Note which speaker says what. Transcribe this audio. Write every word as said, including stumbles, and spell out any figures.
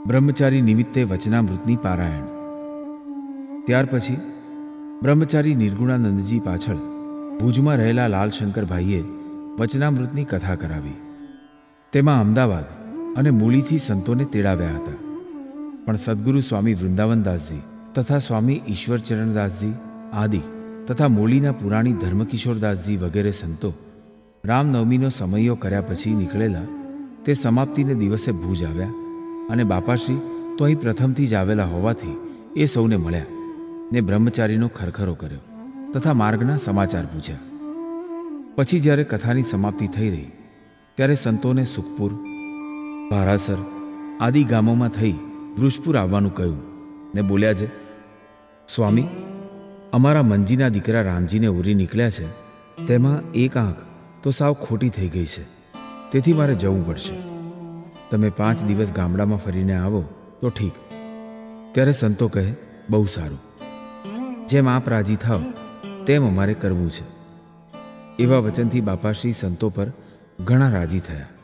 Speaker 1: બ્રહ્મચારી નિમિત્તે વચનામૃતની પારાયણ. ત્યાર પછી બ્રહ્મચારી નિર્ગુણાનંદજી પાછળ ભુજમાં રહેલા લાલશંકરભાઈએ વચનામૃતની કથા કરાવી. તેમાં અમદાવાદ અને મૂળીથી સંતોને તેડાવ્યા હતા, પણ સદગુરુ સ્વામી વૃંદાવનદાસજી તથા સ્વામી ઈશ્વરચરણદાસજી આદિ તથા મૂળીના પુરાણી ધર્મકિશોરદાસજી વગેરે સંતો રામનવમીનો સમયો કર્યા પછી નીકળેલા તે સમાપ્તિને દિવસે ભુજ આવ્યા અને બાપાશ્રી તો અહીં પ્રથમથી જ આવેલા હોવાથી એ સૌને મળ્યા ને બ્રહ્મચારીનો ખરખરો કર્યો તથા માર્ગના સમાચાર પૂછ્યા. પછી જ્યારે કથાની સમાપ્તિ થઈ રહી ત્યારે સંતોને સુખપુર, ભારાસર આદિ ગામોમાં થઈ વૃષપુર આવવાનું કહ્યું ને બોલ્યા છે, સ્વામી, અમારા મંજીના દીકરા રામજીને ઉરી નીકળ્યા છે, તેમાં એક આંખ તો સાવ ખોટી થઈ ગઈ છે, તેથી મારે જવું પડશે. તમે પાંચ દિવસ ગામડામાં ફરીને આવો તો ઠીક. ત્યારે સંતો કહે, બહુ સારું, જેમ આપ રાજી થાવ તેમ અમારે કરવું છે. એવા વચનથી બાપાશ્રી સંતો પર ઘણા રાજી થયા.